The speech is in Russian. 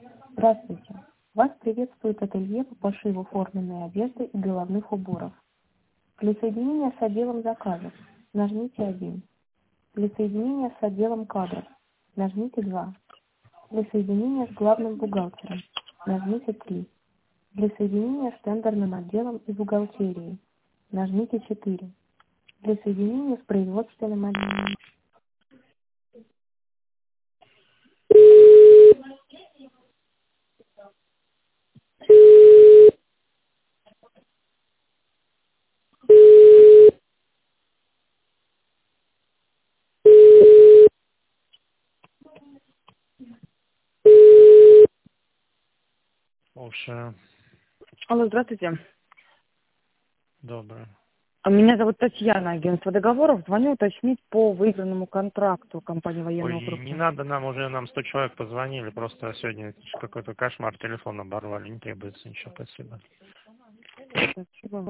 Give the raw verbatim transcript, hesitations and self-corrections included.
Здравствуйте. Вас приветствует ателье по пошиву форменной одежды и головных уборов. Для соединения с отделом заказов нажмите один. Для соединения с отделом кадров нажмите два. Для соединения с главным бухгалтером нажмите три. Для соединения с тендерным отделом и бухгалтерией нажмите четыре. Для соединения с производственным отделом. Слушаю. Алло, здравствуйте. Доброе. А Меня зовут Татьяна, агентство договоров. Звоню уточнить по выигранному контракту компании военного Ой, не округа. надо нам, уже нам сто человек позвонили, просто сегодня какой-то кошмар, телефон оборвали, не требуется ничего, спасибо. Спасибо.